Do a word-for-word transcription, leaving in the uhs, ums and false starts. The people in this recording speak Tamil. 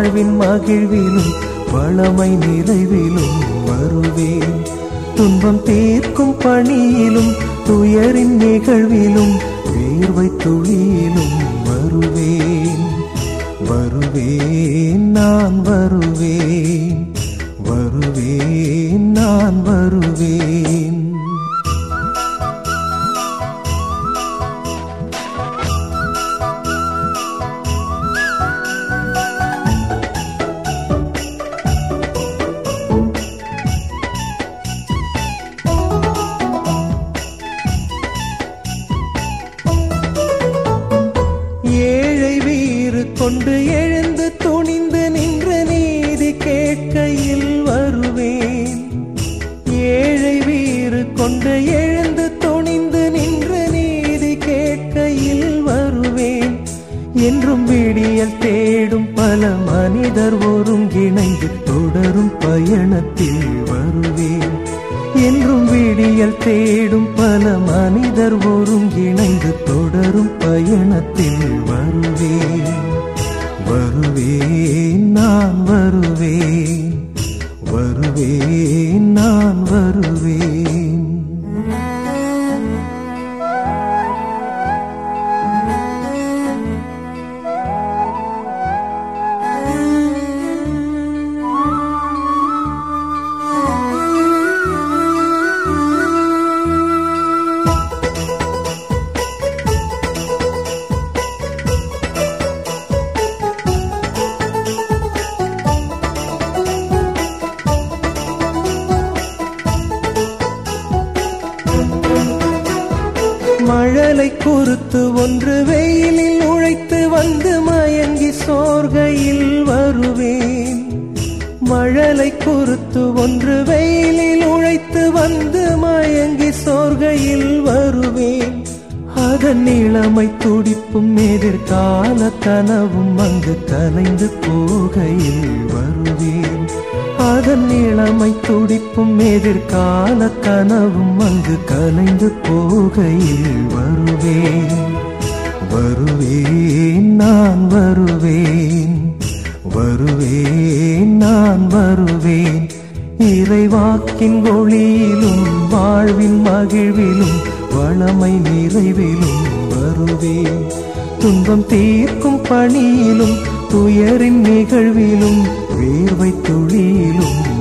வாழ்வின் மகிழ்விலும் வளமை நிறைவிலும் வருவேன். துன்பம் தீர்க்கும் பணியிலும் துயரின் நிகழ்விலும் வேர்வை துளியிலும் வருவேன். வருவேன் நான் வருவேன், வருவேன் நான் வருவேன். ஏழை வீறு கொண்டு எழுந்து துணிந்து நின்ற நீதி கேட்கையில் வருவேன். ஏழை வீறு கொண்டு எழுந்து துணிந்து நின்ற நீதி கேட்கையில் வருவேன். என்றும் விடியல் தேடும் பல மனிதர் ஒருங்கிணைந்து தொடரும் பயணத்தில் வருவேன். என்றும் விடியல் தேடும் பல மனிதர் ஒருங்கிணைந்து தொடரும் பயணத்தில் வருவேன். வருவேன் நான் வருவேன், வருவேன் நான் வருவேன். மழலை குறுத்து ஒன்று வெயிலில் உழைத்து வந்து மயங்கி சோர்கையில் வருவேன். மழலை குறுத்து ஒன்று வெயிலில் உழைத்து வந்து மயங்கி சோர்கையில் வருவேன். அதன் இளமை துடிப்பும் எதிர்கால கனவும் அங்கு கலைந்து போகையில் வருவேன். அதன் இளமை துடிப்பும் எதிர்கால கனவும் அங்கு கலைந்து போகையில் வருவேன். வருவேன் நான் வருவேன், வருவேன் நான் வருவேன். இறைவாக்கின் ஒளியிலும் வாழ்வின் மகிழ்விலும் வளமை நிறைவிலும் வருவேன். துன்பம் தீர்க்கும் பணியிலும் துயரின் நிகழ்விலும் வேர்வை துளியிலும்